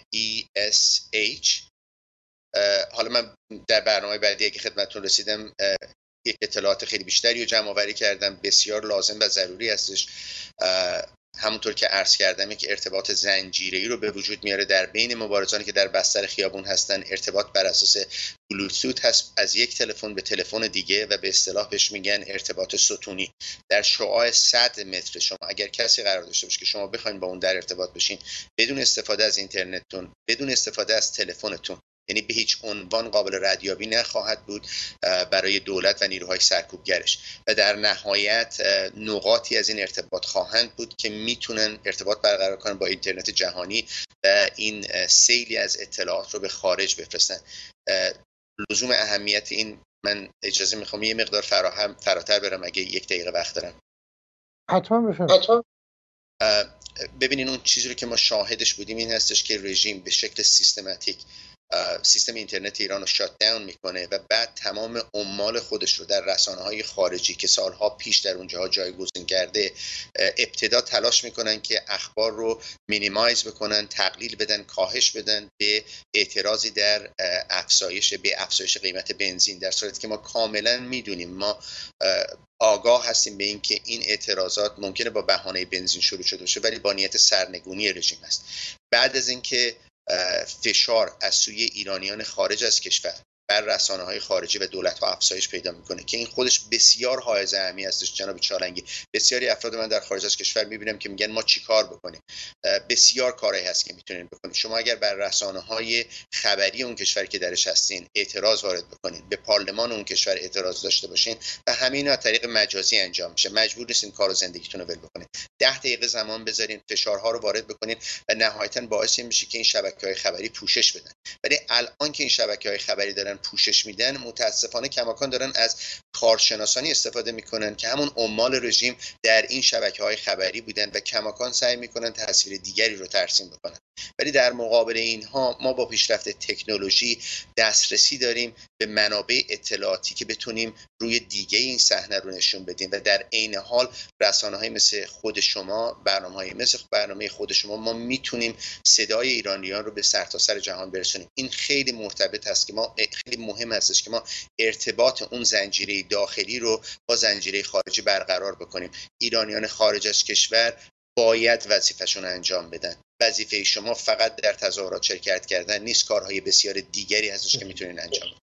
MESH. حالا من در برنامه بعدی اگه خدمتتون رسیدم یک اطلاعات خیلی بیشتری رو جمع آوری کردم، بسیار لازم و ضروری هستش. همونطور که عرض کردم یک ارتباط زنجیره‌ای رو به وجود میاره در بین مبارزانی که در بستر خیابون هستن. ارتباط بر اساس بلوتوت هست از یک تلفن به تلفن دیگه و به اصطلاح بهش میگن ارتباط ستونی. در شعاع 100 متر شما اگر کسی قرار داشته باشه که شما بخواید با اون در ارتباط بشین بدون استفاده از اینترنتتون، بدون استفاده از تلفنتون، یعنی به هیچ عنوان قابل ردیابی نخواهد بود برای دولت و نیروهای سرکوبگرش. و در نهایت نقاطی از این ارتباط خواهند بود که میتونن ارتباط برقرار کنن با اینترنت جهانی و این سیلی از اطلاعات رو به خارج بفرستن. لزوم اهمیت این، من اجازه میخوام یه مقدار فراتر برم اگه 1 دقیقه وقت دارم. حتما بفرمایید. ببینین اون چیزی رو که ما شاهدش بودیم این هستش که رژیم به شکل سیستماتیک سیستم اینترنت ایران رو شات داون میکنه و بعد تمام عمال خودش رو در رسانه‌های خارجی که سالها پیش در اونجاها جایگزین کرده ابتدا تلاش میکنن که اخبار رو مینیمایز بکنن، تقلیل بدن، کاهش بدن به اعتراضی در افزایش قیمت بنزین، در صورتی که ما کاملا میدونیم، ما آگاه هستیم به این که این اعتراضات ممکنه با بهانه بنزین شروع شده باشه ولی با نیت سرنگونی رژیم است. بعد از اینکه فشار از سوی ایرانیان خارج از کشور بر رسانه‌های خارجی و دولت‌ها افزایش پیدا میکنه که این خودش بسیار حائز اهمیت است. جناب چالنگی، بسیاری افراد من در خارج از کشور میبینم که میگن ما چیکار بکنیم؟ بسیار کارهایی هست که میتونین بکنید. شما اگر بر رسانه‌های خبری اون کشور که درش هستین اعتراض وارد بکنید، به پارلمان اون کشور اعتراض داشته باشین و همین از طریق مجازی انجام میشه، مجبور نیستین کار و زندگیتون رو ول بکنید. 10 دقیقه زمان بذارین، فشارها رو وارد بکنید و نهایتاً باعث میشه که این شبکه‌های خبری پوشش بدن. ولی الان که این شبکه‌های خبری دارن پوشش میدن، متاسفانه کماکان دارن از کارشناسانی استفاده میکنن که همون عمال رژیم در این شبکه‌های خبری بودن و کماکان سعی میکنن تصویر دیگری رو ترسیم بکنن. ولی در مقابل اینها ما با پیشرفت تکنولوژی دسترسی داریم به منابع اطلاعاتی که بتونیم روی دیگه این صحنه رو نشون بدیم و در عین حال رسانه‌های مثل خود شما، برنامه‌های مثل برنامه خود شما، ما میتونیم صدای ایرانیان رو به سرتاسر جهان برسونیم. این خیلی مرتبط است که ما خیلی مهم هستش که ما ارتباط اون زنجیره داخلی رو با زنجیره خارجی برقرار بکنیم. ایرانیان خارج از کشور باید وظیفه‌شون انجام بدن. وظیفه شما فقط در تظاهرات شرکت کردن نیست، کارهای بسیار دیگری هستش که میتونین انجام بدید.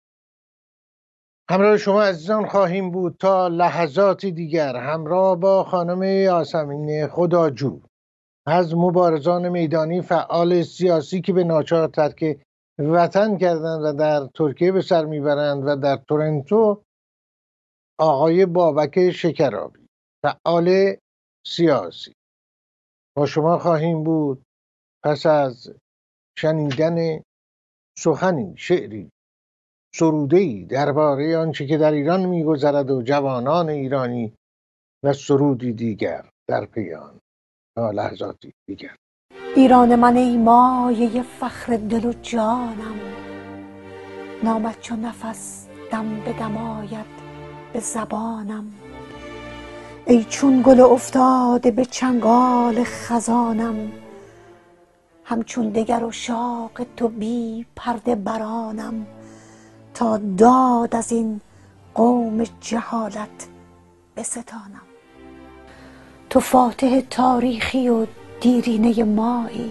همراه شما عزیزان خواهیم بود تا لحظاتی دیگر، همراه با خانم یاسمین خداجو از مبارزان میدانی، فعال سیاسی که به ناچار ترک وطن کردند و در ترکیه به سر میبرند، و در تورنتو آقای بابک شکرابی، فعال سیاسی. با شما خواهیم بود پس از شنیدن سخنی، شعری، سروده‌ای درباره آنچه که در ایران می‌گذرد و جوانان ایرانی و سرودی دیگر در پی آن. تا لحظاتی دیگر. ایران من ای مایه فخر دل و جانم، نامت چو نفس دم به دم آید به زبانم. ای چون گل افتاده به چنگال خزانم، همچون دگر عشاق تو بی پرده برانم. تا داد از این قوم جهالت بستانم. تو فاتح تاریخی و دیرینه مایی،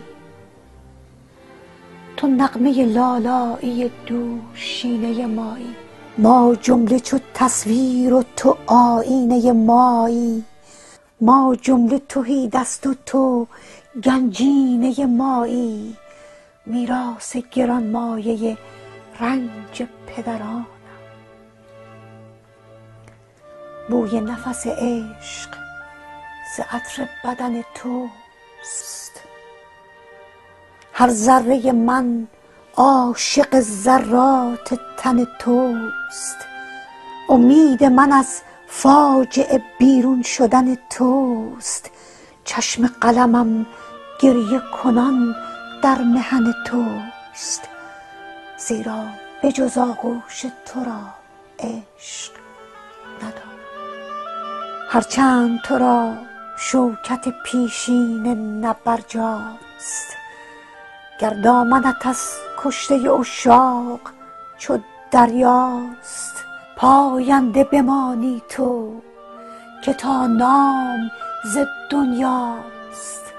تو نغمه لالایی دوشینه مایی. ما جمله چو تصویر و تو آیینه مایی. ما جمله تهی دست و تو گنجینه مایی. میراث گران مایه رنج پدرانم. بوی نفس عشق ز عطر بدن توست. هر ذره من عاشق ذرات تن توست. امید من از فاجعه بیرون شدن توست، چشم قلمم گریه کنان در محن توست. زیرا به جز آغوش تو را عشق ندارم. هرچند تو را شوکت پیشین نبرجاست، گر دامنت از کشته عشاق چو دریاست. پاینده بمانی تو که تا نام ز دنیاست.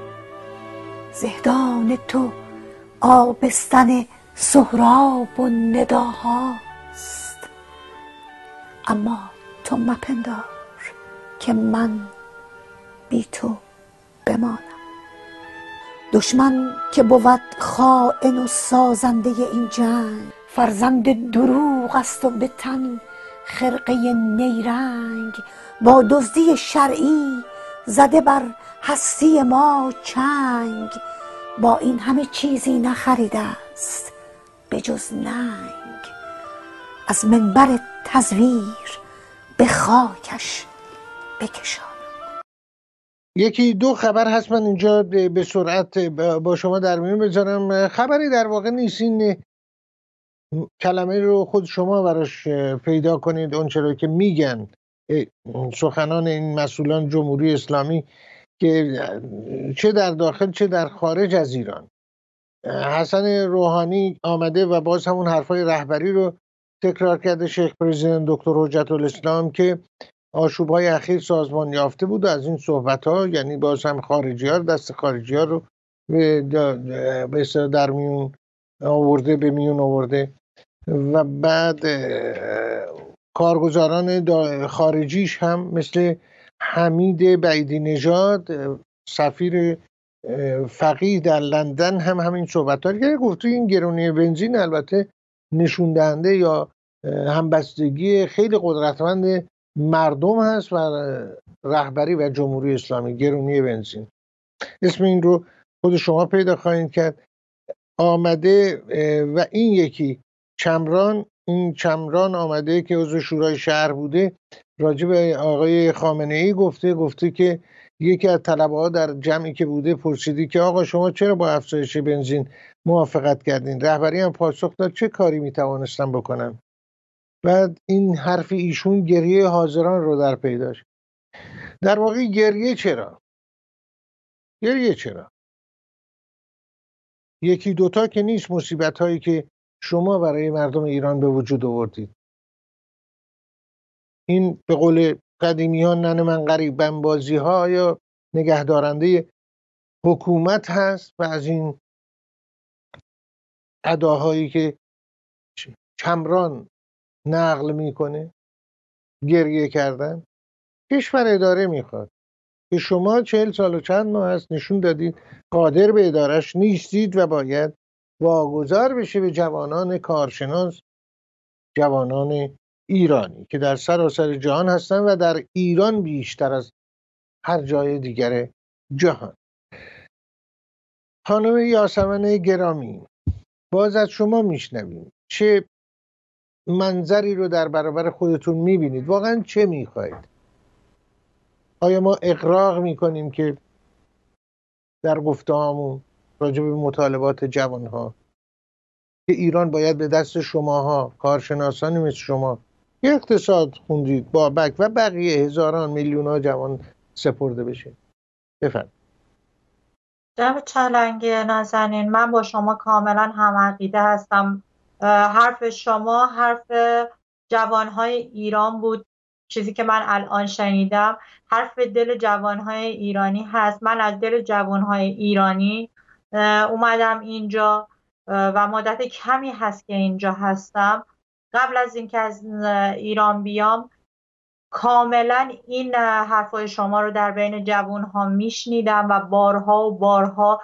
زهدان تو آبستن سهراب و نداهاست. اما تو مپندار که من بی تو بمانم. دشمن که بود خائن و سازنده این جنگ، فرزند دروغ است و به تن خرقه نیرنگ. با دزدی شرعی زده بر هستی ما چنگ. با این همه چیزی نخریده است به جز ننگ. از منبر تزویر به خاکش بکشانم. یکی دو خبر هست، من اینجا به سرعت با شما در میون بذارم. خبری در واقع نیست، این کلمه رو خود شما براش پیدا کنید. اون چرا که میگن سخنان این مسئولان جمهوری اسلامی که چه در داخل چه در خارج از ایران، حسن روحانی آمده و باز همون حرفای رهبری رو تکرار کرده. شیخ پرزیدنت دکتر حجت الاسلام که آشوب‌های اخیر سازمان یافته بود از این صحبت‌ها، یعنی باز هم خارجی‌ها دست خارجی‌ها رو به در میون آورده، به میون آورده و بعد کارگزاران خارجیش هم مثل حمید بعیدی نژاد سفیر فقیه در لندن هم همین صحبت‌ها رو گفت. این گرونی بنزین البته نشون دهنده یا همبستگی خیلی قدرتمند مردم هست و رهبری و جمهوری اسلامی. گرونی بنزین اسم این رو خود شما پیدا خواهید کرد. آمده و این یکی چمران، این چمران آمده که عضو شورای شهر بوده، راجع به آقای خامنه ای گفته که یکی از طلبه‌ها در جمعی که بوده پرسیدی که آقا شما چرا با افزایش بنزین موافقت کردین؟ رهبری هم پاسخ داد چه کاری میتوانستم بکنم. بعد این حرف ایشون گریه حاضران رو در پیداش. در واقع گریه چرا؟ یکی دوتا که نیست مصیبت هایی که شما برای مردم ایران به وجود آوردید. این به قول قدیمی ها ننه من غریبم بازی ها یا نگهدارنده حکومت هست و از این اداهایی که چمران نقل میکنه، گریه کردن. کشور اداره میخواد که شما 40 سال و چند ماه هست نشون دادید قادر به ادارش نیستید و باید واگذار بشه به جوانان کارشناس، جوانان ایرانی که در سراسر جهان هستن و در ایران بیشتر از هر جای دیگر جهان. خانم یاسمن گرامی، باز از شما میشنویم چه منظری رو در برابر خودتون میبینید؟ واقعا چه میخواید؟ آیا ما اغراق میکنیم که در گفته‌هامون راجع به مطالبات جوانها که ایران باید به دست شماها کارشناسانی مثل شما که اقتصاد خوندید، بابک و بقیه هزاران میلیون‌ها جوان سپرده بشه؟ بفرمایید. جناب چلنگی نازنین، من با شما کاملا هم عقیده هستم. حرف شما حرف جوانهای ایران بود. چیزی که من الان شنیدم حرف دل جوانهای ایرانی هست. من از دل جوانهای ایرانی اومدم اینجا و مدت کمی هست که اینجا هستم. قبل از اینکه از ایران بیام کاملا این حرفای شما رو در بین جوانها میشنیدم و بارها و بارها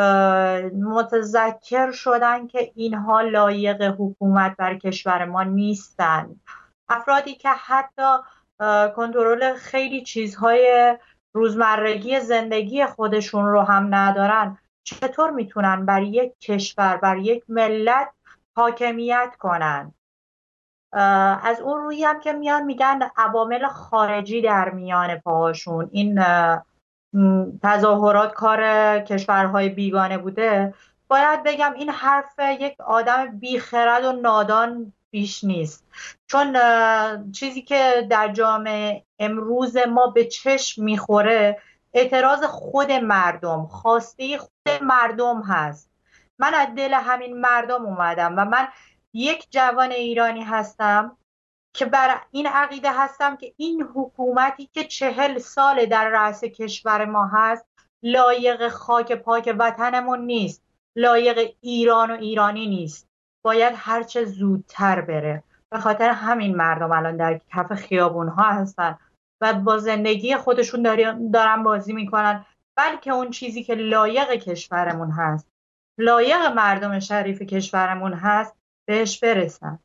متذکر شدن که اینها لایق حکومت بر کشور ما نیستن. افرادی که حتی کنترل خیلی چیزهای روزمرگی زندگی خودشون رو هم ندارن، چطور میتونن بر یک کشور، بر یک ملت حاکمیت کنن؟ از اون روی هم که میان میگن عوامل خارجی در میان پاهاشون، این تظاهرات کار کشورهای بیگانه بوده، باید بگم این حرف یک آدم بیخرد و نادان بیش نیست. چون چیزی که در جامعه امروز ما به چشم میخوره اعتراض خود مردم، خواسته خود مردم هست. من از دل همین مردم اومدم و من یک جوان ایرانی هستم که بر این عقیده هستم که این حکومتی که 40 سال در رأس کشور ما هست لایق خاک پاک وطنمون نیست، لایق ایران و ایرانی نیست، باید هرچه زودتر بره. به خاطر همین مردم الان در کف خیابون ها هستن و با زندگی خودشون دارن بازی میکنن، بلکه اون چیزی که لایق کشورمون هست، لایق مردم شریف کشورمون هست، بهش برسن.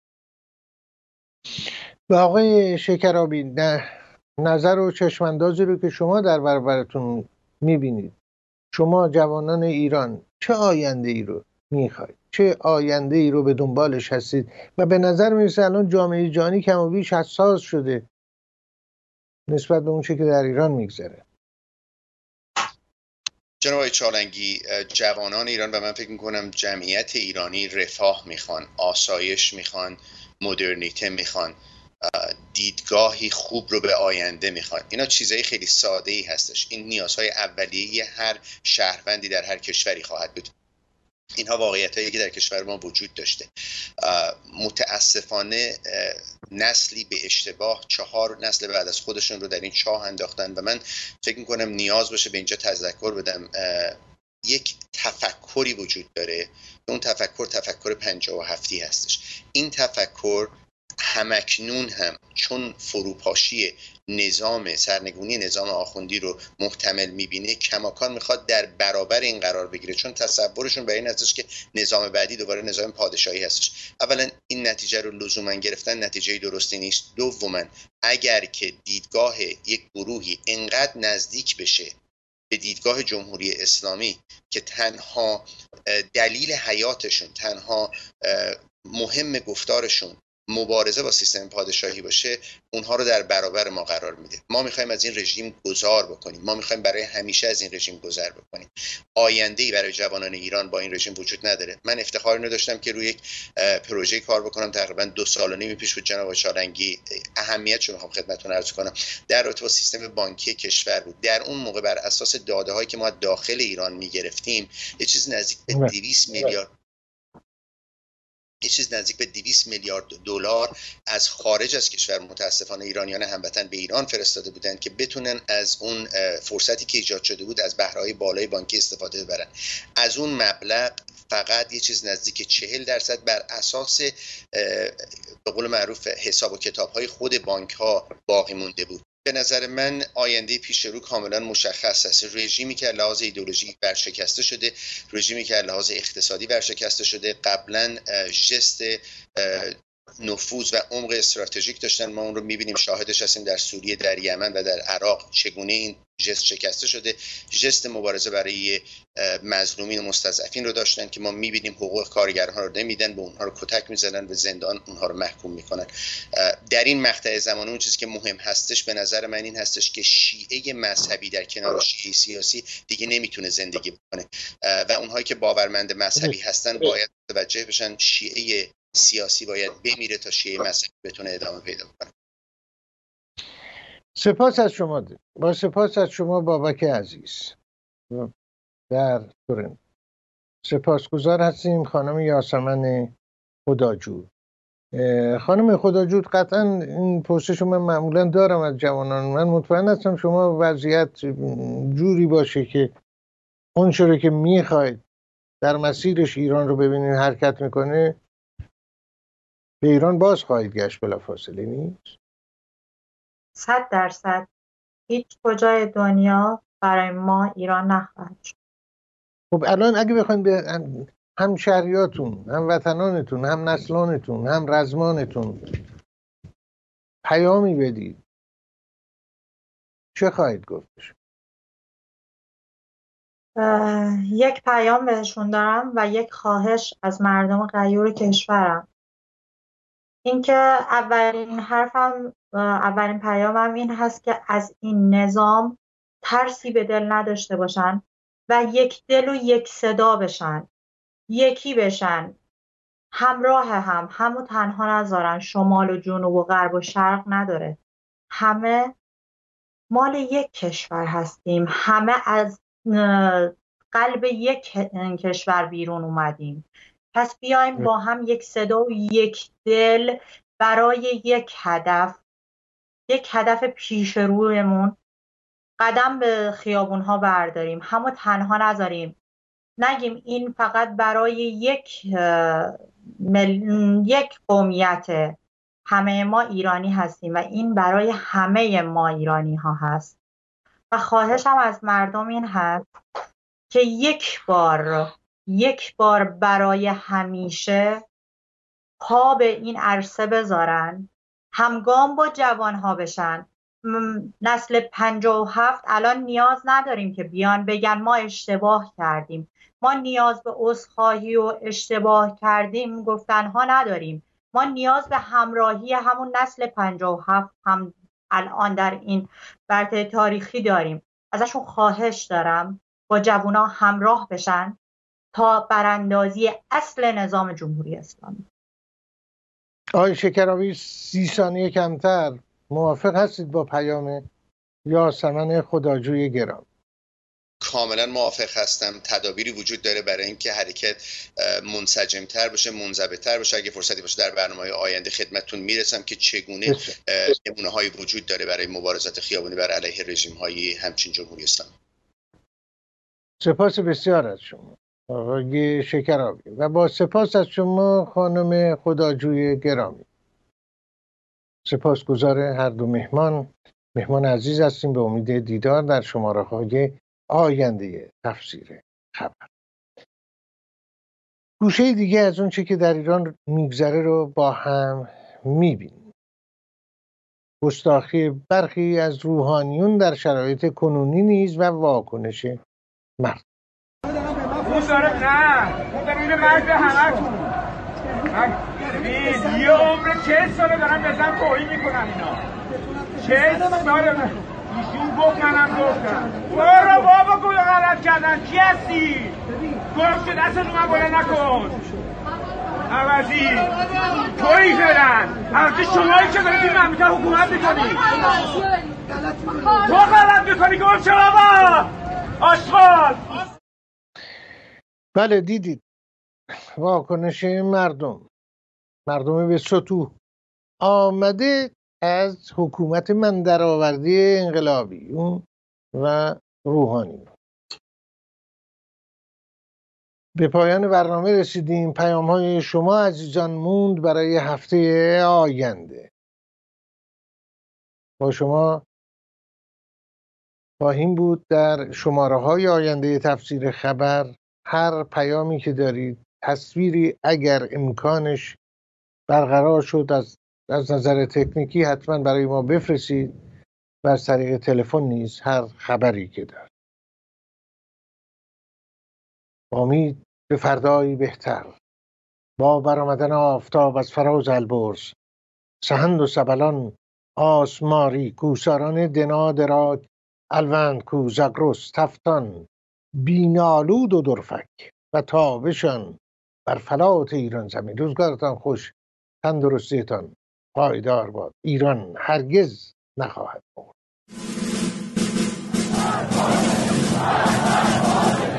و آقای شکرابی، نظر و چشماندازی رو که شما در برابرتون میبینید، شما جوانان ایران چه آینده ای رو میخواید؟ چه آینده ای رو به دنبالش هستید؟ و به نظر میرسه الان جامعه جهانی کم و بیش حساس شده نسبت به اون چه که در ایران میگذره. جناب آقای چالنگی، جوانان ایران و من فکر میکنم جمعیت ایرانی رفاه میخوان، آسایش میخوان، مدرنیته میخوان، دیدگاهی خوب رو به آینده میخوان. اینا چیزای خیلی ساده ای هستش. این نیازهای اولیه هر شهروندی در هر کشوری خواهد بود. اینها واقعیتایی که در کشور ما وجود داشته. متاسفانه نسلی به اشتباه 4 نسل بعد از خودشون رو در این چاه انداختن و من فکر میکنم نیاز باشه به اینجا تذکر بدم. یک تفکری وجود داره، اون تفکر 57 هستش. این تفکر همکنون هم چون فروپاشی سرنگونی نظام آخوندی رو محتمل میبینه، کماکان میخواد در برابر این قرار بگیره، چون تصورشون بر این هستش که نظام بعدی دوباره نظام پادشاهی هستش. اولا این نتیجه رو لزوما گرفتن نتیجه درستی نیست. دوما اگر که دیدگاه یک گروهی انقدر نزدیک بشه به دیدگاه جمهوری اسلامی که تنها دلیل حیاتشون، تنها مهم گفتارشون مبارزه با سیستم پادشاهی باشه، اونها رو در برابر ما قرار میده. ما میخوایم از این رژیم گذار بکنیم، ما میخوایم برای همیشه از این رژیم گذر بکنیم. آینده‌ای برای جوانان ایران با این رژیم وجود نداره. من افتخار نداشتم که روی یک پروژه کار بکنم تقریبا 2 سال و نیم پیش بود جناب چالنگی. اهمیتش رو میخوام خدمتتون عرض کنم. در رابطه با سیستم بانکی کشور بود. در اون موقع بر اساس داده‌هایی که ما داخل ایران میگرفتیم، یه چیز نزدیک به 200 میلیارد دلار از خارج از کشور متاسفانه ایرانیان هموطن به ایران فرستاده بودند که بتونن از اون فرصتی که ایجاد شده بود از بهره‌های بالای بانکی استفاده ببرن. از اون مبلغ فقط یه چیز نزدیک 40% بر اساس به قول معروف حساب و کتاب‌های خود بانک‌ها باقی مونده بود. به نظر من آینده پیش رو کاملا مشخص است. رژیمی که لحاظ ایدئولوژیک ورشکسته شده، رژیمی که لحاظ اقتصادی ورشکسته شده، قبلا ژست نفوذ و عمق استراتژیک داشتن. ما اون رو می‌بینیم، شاهدش هستیم در سوریه، در یمن و در عراق چگونه این ژست شکسته شده. ژست مبارزه برای مظلومین و مستضعفین رو داشتن که ما می‌بینیم حقوق کارگران رو نمیدن، به اونها رو کتک می‌زنن، به زندان اونها رو محکوم می‌کنن. در این مقطع زمان اون چیزی که مهم هستش به نظر من این هستش که شیعه مذهبی در کنار شیعه سیاسی دیگه نمیتونه زندگی بکنه و اونهایی که باورمند مذهبی هستن باید متوجه بشن شیعه سیاسی باید بمیره تا شیعه مذهبی بتونه ادامه پیدا کنه. سپاس از شما. با سپاس از شما بابک عزیز در تورنتو. سپاسگزار هستیم خانم یاسمن خداجود. خانم خداجود، قطعا این پرسش من معمولا دارم از جوانان. من مطمئن هستم شما وضعیت جوری باشه که اون چیزی که میخواید در مسیرش ایران رو ببینید حرکت میکنه، به ایران باز خواهید گشت بلافاصله، نیست؟ 100% هیچ کجای دنیا برای ما ایران نخواهد شد. خب الان اگه بخواید به هم شهریاتون، هم وطنانتون، هم نسلانتون، هم رزمانتون پیامی بدید، چه خواهید گفتش؟ یک پیام بهشون دارم و یک خواهش از مردم غیور کشورم. اینکه اولین پیامم این هست که از این نظام ترسی به دل نداشته باشن و یک دل و یک صدا بشن، یکی بشن، همراه همو تنها نذارن. شمال و جنوب و غرب و شرق نداره، همه مال یک کشور هستیم، همه از قلب یک کشور بیرون اومدیم. پس بیایم با هم یک صدا و یک دل برای یک هدف پیش رویمون قدم به خیابونها برداریم، همو تنها نذاریم. نگیم این فقط برای یک قومیت، همه ما ایرانی هستیم و این برای همه ما ایرانی ها هست. و خواهشم از مردم این هست که یک بار برای همیشه پا به این عرصه بذارن، همگام با جوانها بشن. نسل 57 الان نیاز نداریم که بیان بگن ما اشتباه کردیم، ما نیاز به عذرخواهی و اشتباه کردیم گفتنها نداریم. ما نیاز به همراهی همون نسل 57 هم الان در این برتر تاریخی داریم. ازشون خواهش دارم با جوونا همراه بشن تا براندازی اصل نظام جمهوری اسلامی. آقای شکرابی 30 ثانیه کمتر، موافق هستید با پیام یاسمن خداجوی گرامی؟ کاملا موافق هستم. تدابیری وجود داره برای اینکه حرکت منسجم‌تر بشه، منضبط‌تر بشه. اگه فرصتی باشه در برنامه‌های آینده خدمتتون میرسم که چگونه نمونه‌هایی وجود داره برای مبارزات خیابانی بر علیه رژیم‌های همچین جمهوری اسلامی. سپاس بسیار از شما آقای شکرابی و با سپاس از شما خانم خداجوی گرامی. سپاسگزار هر دو مهمان عزیز هستیم. به امید دیدار در شماره‌های آینده تفسیر خبر. گوشه دیگه از اون چه که در ایران میگذره رو با هم میبینیم. گستاخی برخی از روحانیون در شرایط کنونی نیز و واکنش مرد. اون داره این مرد همه یه عمر 40 ساله دارن بزن توهین میکنن اینا. 40 ساله ایشون گفت منم گفتم. برو بابا گویا غلط کردن. کی هستی؟ گفت که دست رو من بلند نکن. عوضی تویی فعلا. البته شمایی که دارید این مملکت حکومت میکنی. تو غلط میکنی گفت چه بابا؟ آشغال. بله دیدید واکنش مردم به سطوح آمده از حکومت من درآوردی انقلابیون و روحانی. به پایان برنامه رسیدیم. پیام‌های شما عزیزان موند برای هفته آینده. با شما خواهیم بود در شماره‌های آینده تفسیر خبر. هر پیامی که دارید، تصویری اگر امکانش برقرار شد از نظر تکنیکی حتما برای ما بفرستید و از طریق تلفن نیز هر خبری که دارید. امید به فردایی بهتر، با برآمدن آفتاب از فراز البرز، سهند و سبلان آسماری کوساران دنا دراک، الوند کو زگرس تفتان بینالود و درفک و تابشان بر فلات ایران زمین. روزگارتان خوش، تندرستیتان پایدار باد. ایران هرگز نخواهد مرد.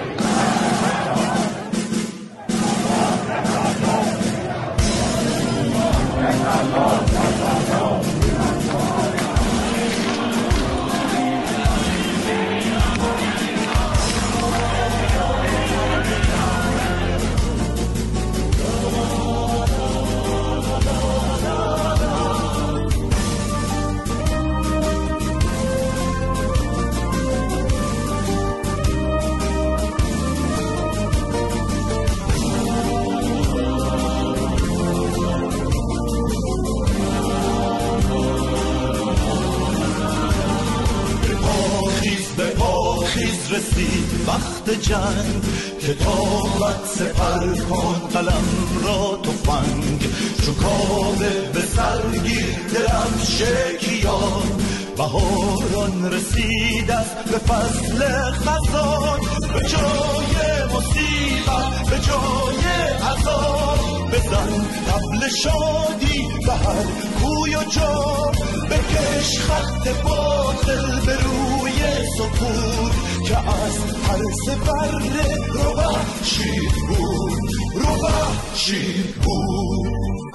رسید وقت جنگ، کتابت سپر کن قلم را تفنگ، چو کاوه به سرگیر دلم شکیان، بهاران رسید است به فصل خزان، به جای مصیبت به جای عذاب، بزن طبل شادی به هر کوی و جا، بکش خط باطل به روی سکوت، که از هر سپر روبه شیر بود، روبه شیر بود.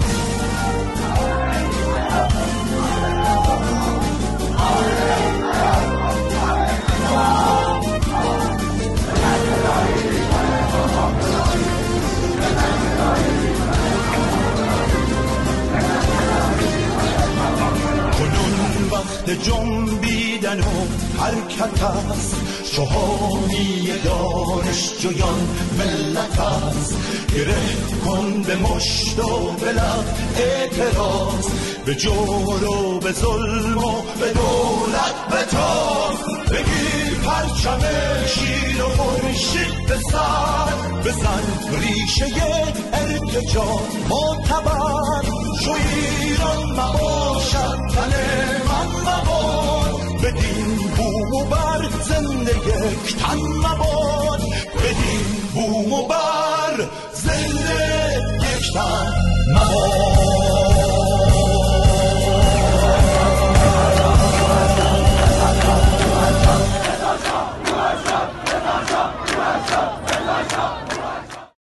وقت جنبیدن و حرکت است، شهانی دانشجویان ملت است، گره کن به مشت و به لب اعتراض، به جور و به ظلم و به دولت بتاز، بگیر پرچم شیر و خورشید به سر، بزن ریشه ارتجاع معتبر، شو ایران مباشد تن من مباد، بدین بوم و بر زنده یک تن مباد، بدین بوم و بر زنده یک تن مباد.